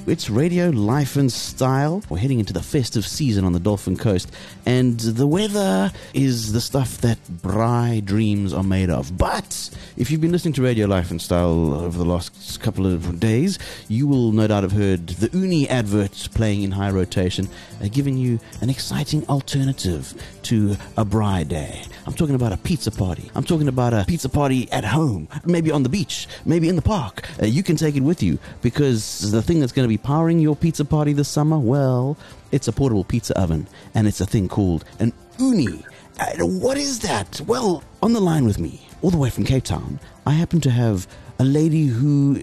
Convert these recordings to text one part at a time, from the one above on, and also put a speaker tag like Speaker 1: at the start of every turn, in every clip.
Speaker 1: It's Radio Life and Style. We're heading into the festive season on the Dolphin Coast, and the weather is the stuff that braai dreams are made of. But if you've been listening to Radio Life and Style over the last couple of days, you will no doubt have heard the Uni adverts playing in high rotation, giving you an exciting alternative to a braai day. I'm talking about a pizza party. I'm talking about a pizza party at home, maybe on the beach, maybe in the park. You can take it with you, because the thing that's going to be powering your pizza party this summer, well, it's a portable pizza oven, and it's a thing called an Uni. What is that? Well, on the line with me, all the way from Cape Town, I happen to have a lady who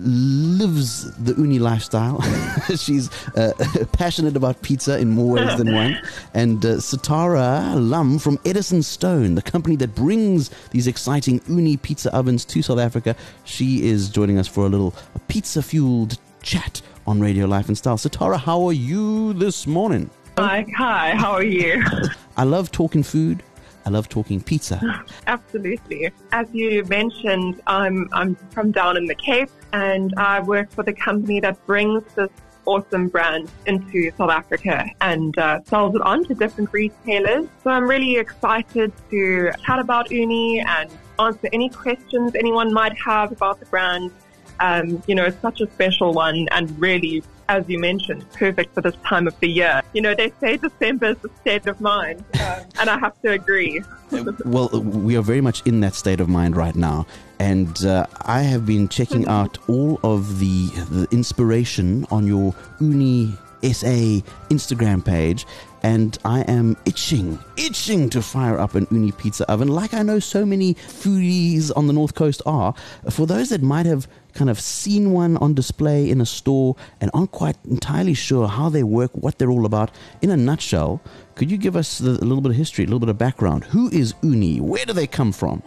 Speaker 1: lives the Uni lifestyle. She's passionate about pizza in more ways than one. And Sitara Lum from Edison Stone, the company that brings these exciting Uni pizza ovens to South Africa. She is joining us for a little pizza-fueled chat on Radio Life and Style. Sitara, how are you this morning?
Speaker 2: Hi, how are you?
Speaker 1: I love talking food. I love talking pizza.
Speaker 2: Absolutely. As you mentioned, I'm from down in the Cape, and I work for the company that brings this awesome brand into South Africa and sells it on to different retailers. So I'm really excited to chat about Uni and answer any questions anyone might have about the brand. It's such a special one, and really, as you mentioned, perfect for this time of the year. They say December is the state of mind, and I have to agree.
Speaker 1: Well, we are very much in that state of mind right now, and I have been checking out all of the inspiration on your Uni SA Instagram page, and I am itching to fire up an Uni pizza oven, like I know so many foodies on the North Coast are. For those that might have kind of seen one on display in a store and aren't quite entirely sure how they work, what they're all about, in a nutshell, could you give us a little bit of history, a little bit of background? Who is Uni? Where do they come from?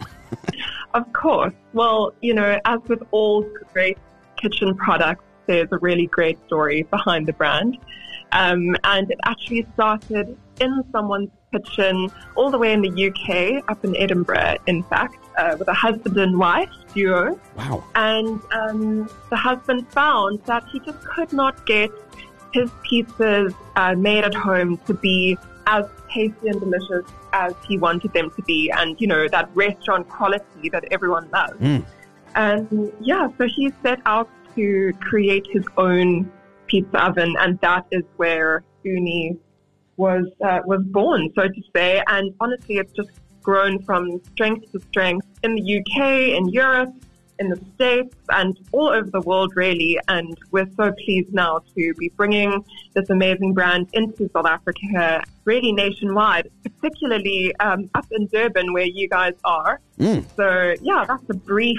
Speaker 2: Of course. Well, as with all great kitchen products, there's a really great story behind the brand. And it actually started in someone's kitchen all the way in the UK, up in Edinburgh, in fact, with a husband and wife duo.
Speaker 1: Wow.
Speaker 2: And the husband found that he just could not get his pizzas made at home to be as tasty and delicious as he wanted them to be, and, that restaurant quality that everyone loves. And, so he set out to create his own pizza oven, and that is where Uni was born, so to say. And honestly, it's just grown from strength to strength in the UK, in Europe, in the States, and all over the world, really. And we're so pleased now to be bringing this amazing brand into South Africa, really nationwide, particularly up in Durban, where you guys are. So, that's a brief,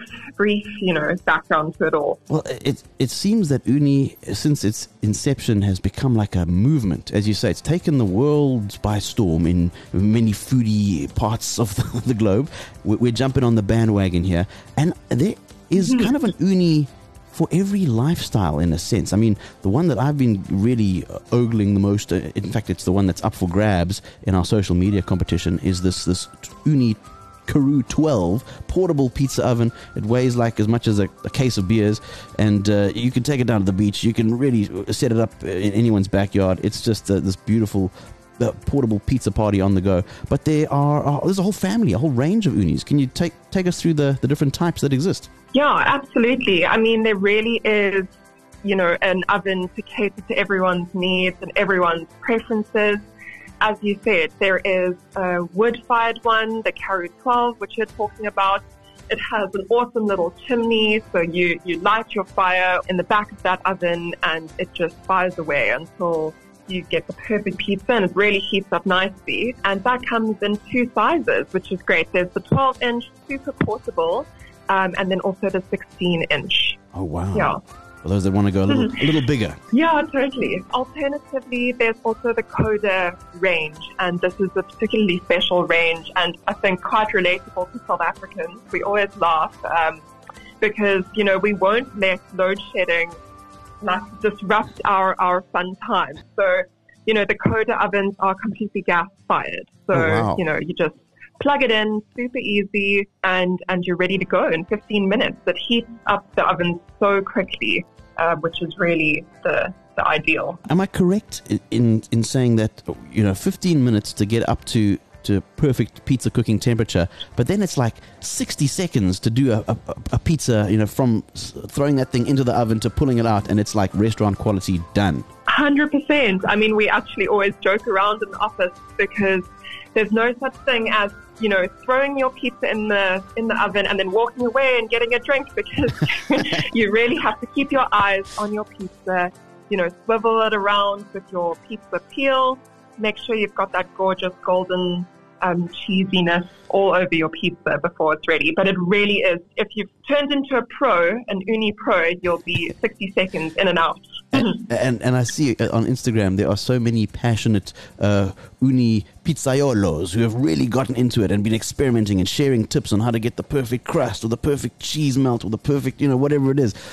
Speaker 2: background to it all.
Speaker 1: Well, it seems that Uni, since its inception, has become like a movement. As you say, it's taken the world by storm in many foodie parts of the globe. We're jumping on the bandwagon here. And there is kind of an Uni for every lifestyle, in a sense. I mean, the one that I've been really ogling the most, in fact, it's the one that's up for grabs in our social media competition, is this Uni Karoo 12 portable pizza oven. It weighs like as much as a case of beers, and you can take it down to the beach. You can really set it up in anyone's backyard. It's just this beautiful portable pizza party on the go. But there's a whole family, a whole range of Unis. Can you take us through the different types that exist?
Speaker 2: Yeah, absolutely. I mean, there really is, an oven to cater to everyone's needs and everyone's preferences. As you said, there is a wood-fired one, the Karoo 12, which you're talking about. It has an awesome little chimney, so you light your fire in the back of that oven, and it just fires away until you get the perfect pizza, and it really heats up nicely. And that comes in two sizes, which is great. There's the 12-inch super portable, and then also the 16-inch.
Speaker 1: Oh, wow.
Speaker 2: Yeah.
Speaker 1: For those that want to go a little bigger.
Speaker 2: Yeah, totally. Alternatively, there's also the Coda range, and this is a particularly special range, and I think quite relatable to South Africans. We always laugh because, we won't let load shedding disrupt our fun time. So, the Coda ovens are completely gas-fired. So, you just plug it in, super easy, and you're ready to go in 15 minutes. It heats up the oven so quickly. which is really the ideal.
Speaker 1: Am I correct in saying that 15 minutes to get up to perfect pizza cooking temperature, but then it's like 60 seconds to do a pizza, from throwing that thing into the oven to pulling it out, and it's like restaurant quality done?
Speaker 2: 100%. I mean, we actually always joke around in the office because there's no such thing as throwing your pizza in the oven and then walking away and getting a drink, because you really have to keep your eyes on your pizza. Swivel it around with your pizza peel. Make sure you've got that gorgeous golden cheesiness all over your pizza before it's ready. But it really is, if you've turned into a pro, an uni pro, you'll be 60 seconds in and out.
Speaker 1: And I see on Instagram there are so many passionate uni pizzaiolos who have really gotten into it and been experimenting and sharing tips on how to get the perfect crust or the perfect cheese melt or the perfect, whatever it is.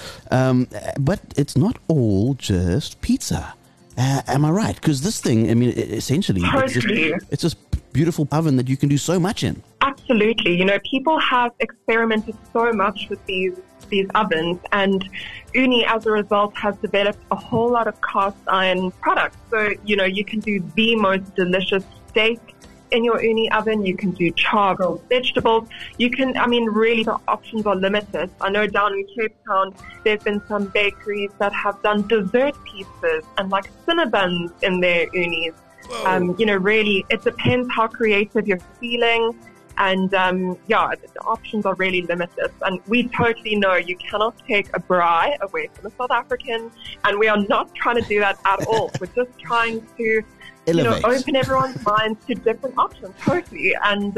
Speaker 1: But it's not all just pizza. Am I right? Because this thing, essentially,
Speaker 2: totally.
Speaker 1: it's just beautiful oven that you can do so much in.
Speaker 2: Absolutely. People have experimented so much with these ovens, and Uni, as a result, has developed a whole lot of cast iron products. So, you can do the most delicious steak in your Uni oven. You can do charcoal vegetables. You can, really the options are limited. I know down in Cape Town, there's been some bakeries that have done dessert pizzas and like Cinnabons in their Unis. Really, it depends how creative you're feeling. And, the options are really limited. And we totally know you cannot take a braai away from a South African. And we are not trying to do that at all. We're just trying to, open everyone's minds to different options. Totally. And,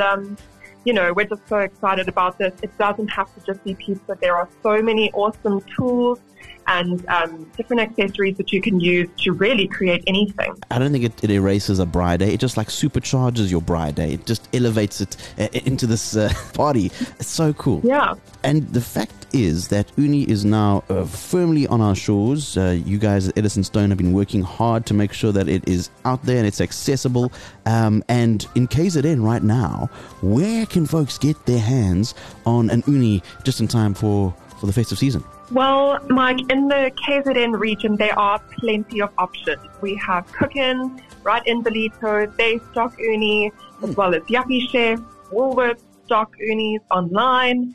Speaker 2: we're just so excited about this. It doesn't have to just be pizza. There are so many awesome tools and different accessories that you can use to really create anything.
Speaker 1: I don't think it erases a braai day. It just like supercharges your braai day. It just elevates it into this party. It's so cool.
Speaker 2: Yeah.
Speaker 1: And the fact is that Uni is now firmly on our shores. You guys at Edison Stone have been working hard to make sure that it is out there and it's accessible. And in KZN right now, where can folks get their hands on an Uni just in time for the festive season?
Speaker 2: Well, Mike, in the KZN region, there are plenty of options. We have Cookin' right in Ballito. They stock Uni, as well as Yuppie Chef. Woolworths stock Unis online.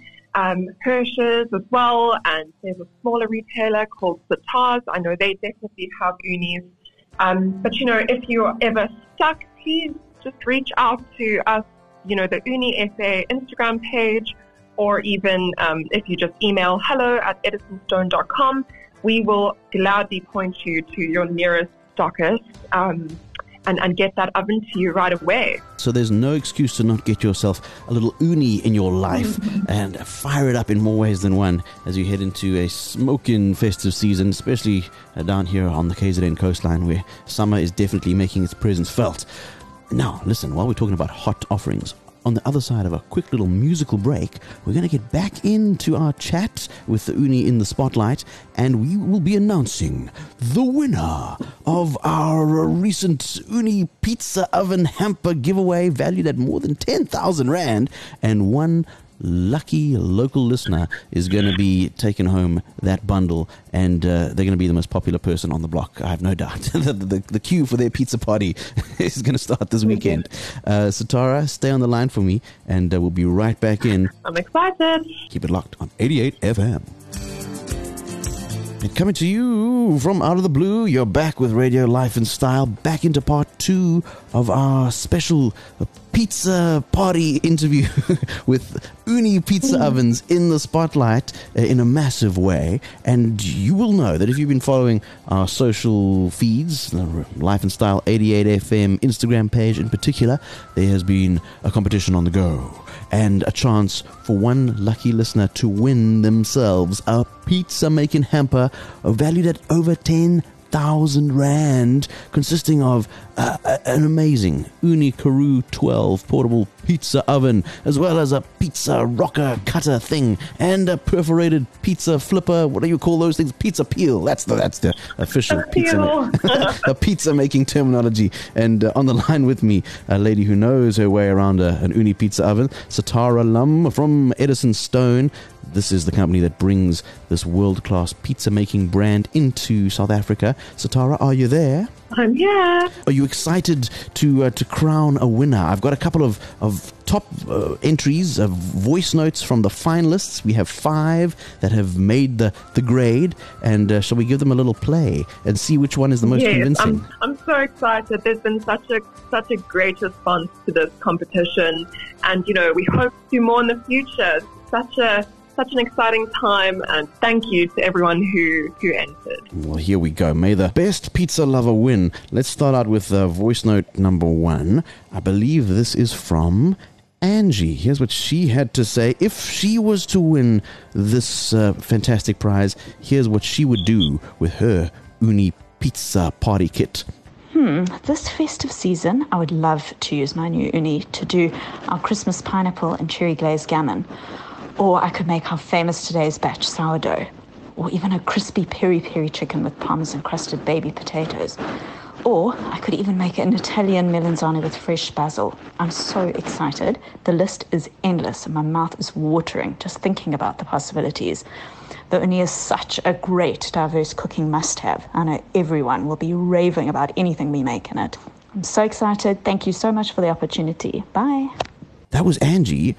Speaker 2: Hirsch's as well. And there's a smaller retailer called Satars. I know they definitely have Unis. But, if you're ever stuck, please just reach out to us, the Uni SA Instagram page, or even if you just email hello@edisonstone.com, we will gladly point you to your nearest stockist and get that oven to you right away.
Speaker 1: So there's no excuse to not get yourself a little Uni in your life and fire it up in more ways than one as you head into a smoking festive season, especially down here on the KZN coastline where summer is definitely making its presence felt. Now, listen, while we're talking about hot offerings, on the other side of a quick little musical break, we're going to get back into our chat with the Uni in the spotlight, and we will be announcing the winner of our recent Uni Pizza Oven Hamper giveaway valued at more than 10,000 Rand, and one lucky local listener is going to be taking home that bundle, and they're going to be the most popular person on the block. I have no doubt. the queue for their pizza party is going to start this weekend. Satara, stay on the line for me, and we'll be right back in.
Speaker 2: I'm excited.
Speaker 1: Keep it locked on 88 FM. And coming to you from out of the blue, you're back with Radio Life and Style, back into part 2 of our special pizza party interview with Uni Pizza Ovens in the spotlight in a massive way. And you will know that if you've been following our social feeds, the Life and Style 88 FM Instagram page in particular, there has been a competition on the go and a chance for one lucky listener to win themselves a pizza making hamper valued at over 10,000 Rand, consisting of an amazing Uni Karoo 12 portable pizza oven, as well as a pizza rocker cutter thing and a perforated pizza flipper. What do you call those things? Pizza peel. That's the official a pizza making terminology. And on the line with me, a lady who knows her way around an Uni pizza oven, Satara Lum from Edison Stone, This is the company that brings this world-class pizza-making brand into South Africa. Satara, are you there?
Speaker 2: I'm here.
Speaker 1: Are you excited to crown a winner? I've got a couple of top entries of voice notes from the finalists. We have 5 that have made the grade, and shall we give them a little play and see which one is the most convincing?
Speaker 2: I'm so excited. There's been such a great response to this competition, and we hope to do more in the future. Such an exciting time, and thank you to everyone who entered.
Speaker 1: Well, here we go. May the best pizza lover win. Let's start out with voice note number 1. I believe this is from Angie. Here's what she had to say. If she was to win this fantastic prize, here's what she would do with her Uni Pizza party kit.
Speaker 3: This festive season, I would love to use my new uni to do our Christmas pineapple and cherry glazed gammon. Or I could make our famous today's batch sourdough. Or even a crispy peri-peri chicken with parmesan crusted baby potatoes. Or I could even make an Italian melanzane with fresh basil. I'm so excited. The list is endless and my mouth is watering just thinking about the possibilities. The uni is such a great, diverse cooking must-have. I know everyone will be raving about anything we make in it. I'm so excited. Thank you so much for the opportunity. Bye.
Speaker 1: That was Angie.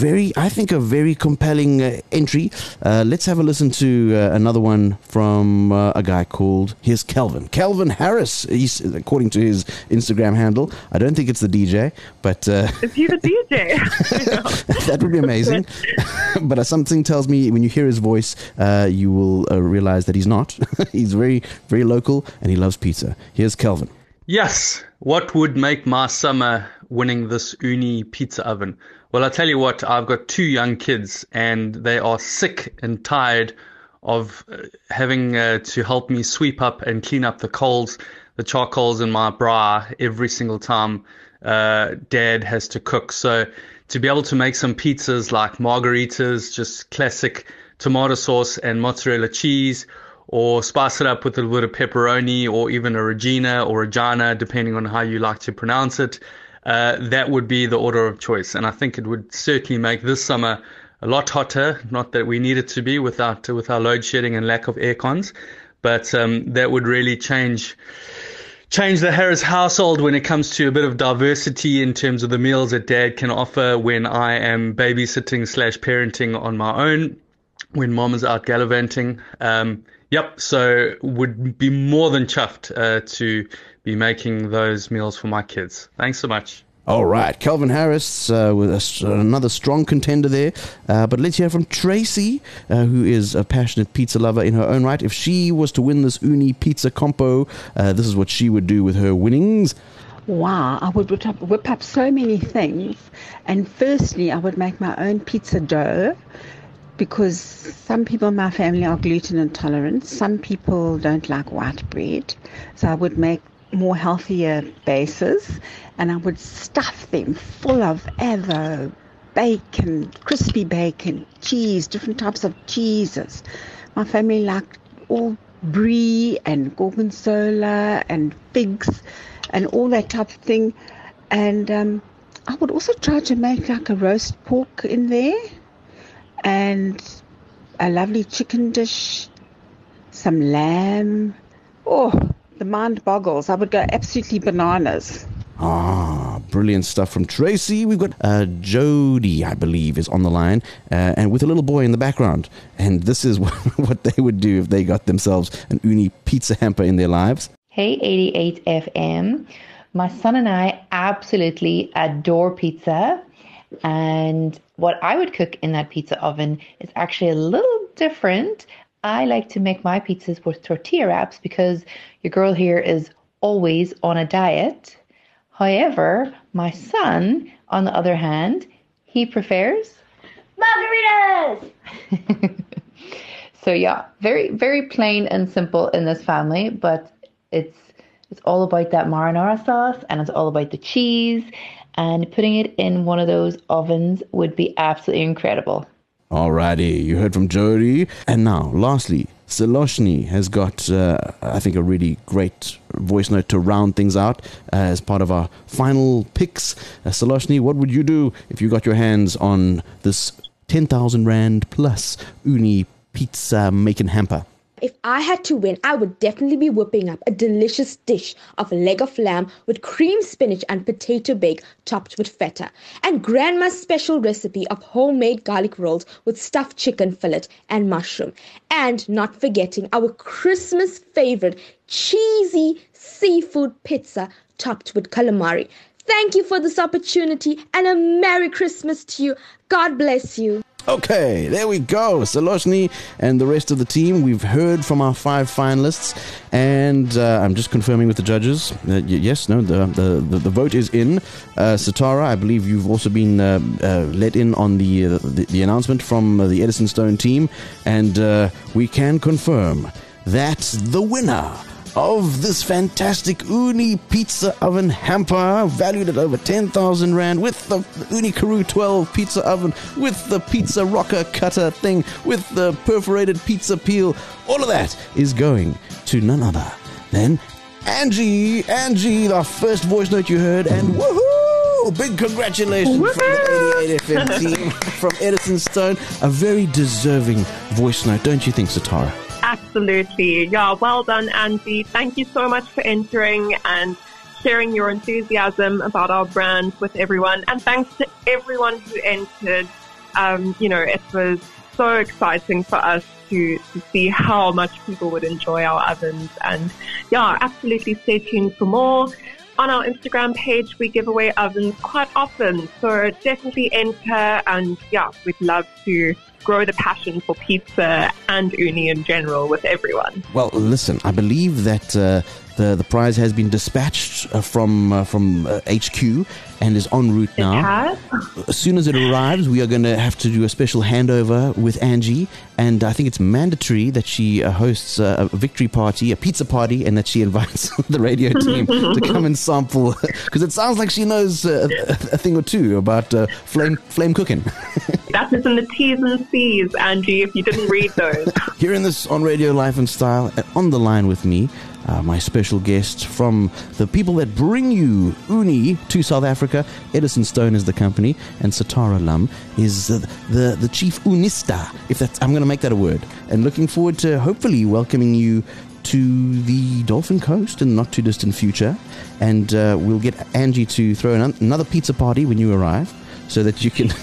Speaker 1: I think a very compelling entry. Let's have a listen to another one from a guy called, here's Kelvin. Kelvin Harris, he's, according to his Instagram handle. I don't think it's the DJ, but...
Speaker 2: Is he the DJ?
Speaker 1: That would be amazing. But something tells me when you hear his voice, you will realize that he's not. He's very, very local and he loves pizza. Here's Kelvin.
Speaker 4: Yes. What would make my summer winning this Uni pizza oven? Well, I tell you what, I've got 2 young kids and they are sick and tired of having to help me sweep up and clean up the charcoals in my bra every single time Dad has to cook. So to be able to make some pizzas like margaritas, just classic tomato sauce and mozzarella cheese, or spice it up with a little bit of pepperoni or even a Regina or Regina, depending on how you like to pronounce it. That would be the order of choice. And I think it would certainly make this summer a lot hotter. Not that we need it to be with our load shedding and lack of air cons, but that would really change the Harris household when it comes to a bit of diversity in terms of the meals that Dad can offer when I am babysitting/parenting on my own, when Mom is out gallivanting. So would be more than chuffed to be making those meals for my kids. Thanks so much.
Speaker 1: All right, Kelvin Harris with another strong contender there. But let's hear from Tracy, who is a passionate pizza lover in her own right. If she was to win this Uni Pizza Compo, this is what she would do with her winnings.
Speaker 5: Wow, I would whip up so many things. And firstly, I would make my own pizza dough, because some people in my family are gluten intolerant. Some people don't like white bread. So I would make more healthier bases, and I would stuff them full of avo, bacon, crispy bacon, cheese, different types of cheeses. My family liked all brie and gorgonzola and figs and all that type of thing. And I would also try to make like a roast pork in there, and a lovely chicken dish, some lamb. Oh, the mind boggles. I would go absolutely bananas.
Speaker 1: Ah, brilliant stuff from Tracy. We've got Jody, I believe, is on the line, and with a little boy in the background. And this is what they would do if they got themselves an Uni pizza hamper in their lives.
Speaker 6: Hey, 88 FM. My son and I absolutely adore pizza. And what I would cook in that pizza oven is actually a little different. I like to make my pizzas with tortilla wraps because your girl here is always on a diet. However, my son, on the other hand, he prefers margaritas. So yeah, very, very plain and simple in this family, but it's all about that marinara sauce and it's all about the cheese. And putting it in one of those ovens would be absolutely incredible.
Speaker 1: Alrighty, you heard from Jody. And now, lastly, Saloshni has got, I think, a really great voice note to round things out as part of our final picks. Saloshni, what would you do if you got your hands on this 10,000 Rand plus Uni pizza making hamper?
Speaker 7: If I had to win, I would definitely be whipping up a delicious dish of leg of lamb with cream spinach and potato bake topped with feta, and Grandma's special recipe of homemade garlic rolls with stuffed chicken fillet and mushroom, and not forgetting our Christmas favorite cheesy seafood pizza topped with calamari. Thank you for this opportunity and a Merry Christmas to you. God bless you.
Speaker 1: Okay, there we go. Saloshni and the rest of the team. We've heard from our 5 finalists, and I'm just confirming with the judges. Yes, no, the vote is in. Sitara, I believe you've also been let in on the announcement from the Edison Stone team, and we can confirm that the winner of this fantastic Uni pizza oven hamper, valued at over 10,000 Rand, with the Uni Karoo 12 pizza oven, with the pizza rocker cutter thing, with the perforated pizza peel, all of that is going to none other than Angie. Angie, the first voice note you heard, and woohoo! Big congratulations from the 88 FM team from Edison Stone. A very deserving voice note, don't you think, Sitara?
Speaker 2: Absolutely. Yeah, well done, Angie. Thank you so much for entering and sharing your enthusiasm about our brand with everyone. And thanks to everyone who entered. It was so exciting for us to see how much people would enjoy our ovens. And yeah, absolutely stay tuned for more. On our Instagram page, we give away ovens quite often. So definitely enter. And yeah, we'd love to grow the passion for pizza and Uni in general with everyone.
Speaker 1: Well, listen, I believe that the prize has been dispatched from HQ and is en route now. As soon as it arrives, we are going to have to do a special handover with Angie, and I think it's mandatory that she hosts a victory party, a pizza party, and that she invites the radio team to come and sample, because it sounds like she knows a thing or two about flame cooking.
Speaker 2: That is in the T's and C's, Angie, if you didn't read those.
Speaker 1: Hearing this on Radio Life and Style, on the line with me, my special guest from the people that bring you Uni to South Africa. Edison Stone is the company, and Sitara Lum is the chief Unista, if that's, I'm going to make that a word. And looking forward to hopefully welcoming you to the Dolphin Coast in the not too distant future. And we'll get Angie to throw another pizza party when you arrive, so that you can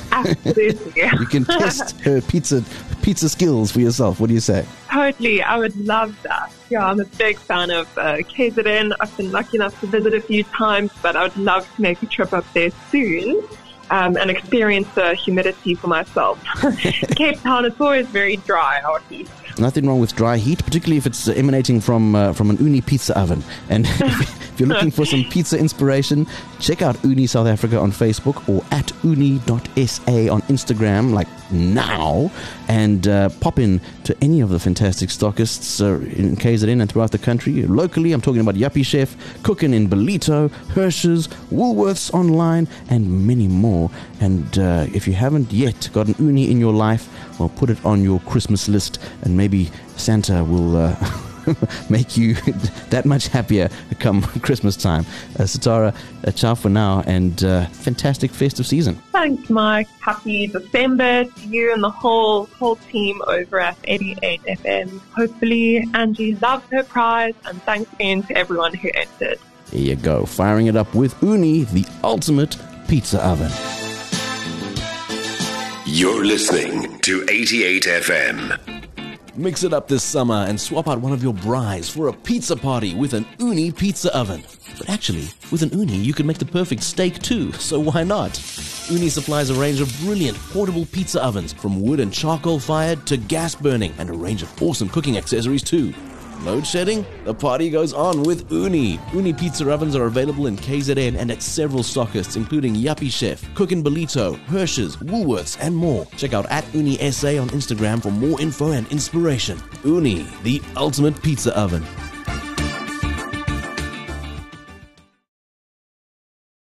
Speaker 1: you can test her pizza skills for yourself. What do you say?
Speaker 2: Totally, I would love that. Yeah, I'm a big fan of KZN. I've been lucky enough to visit a few times, but I would love to make a trip up there soon and experience the humidity for myself. Cape Town, it's always very dry out east.
Speaker 1: Nothing wrong with dry heat, particularly if it's emanating from an Uni pizza oven. And if you're looking for some pizza inspiration, check out Uni South Africa on Facebook or at uni.sa on Instagram, like now, and pop in to any of the fantastic stockists in KZN and throughout the country. Locally, I'm talking about Yuppie Chef, cooking in Belito, Hirsch's, Woolworths online, and many more. And if you haven't yet got an Uni in your life, well, put it on your Christmas list, and maybe Santa will make you that much happier come Christmas time. Sitara, ciao for now, and fantastic festive season.
Speaker 2: Thanks, Mike. Happy December to you and the whole team over at 88 FM. Hopefully Angie loves her prize, and thanks again to everyone who entered.
Speaker 1: There you go, firing it up with Uni, the ultimate pizza oven.
Speaker 8: You're listening to 88 FM.
Speaker 1: Mix it up this summer and swap out one of your brides for a pizza party with an Uni pizza oven. But actually, with an Uni, you can make the perfect steak too, so why not? Uni supplies a range of brilliant portable pizza ovens, from wood and charcoal fired to gas burning, and a range of awesome cooking accessories too. Load shedding? The party goes on with Uni. Uni pizza ovens are available in KZN and at several stockists, including Yuppie Chef, Cookin' Belito, Hirsch's, Woolworths, and more. Check out at Uni SA on Instagram for more info and inspiration. Uni, the ultimate pizza oven.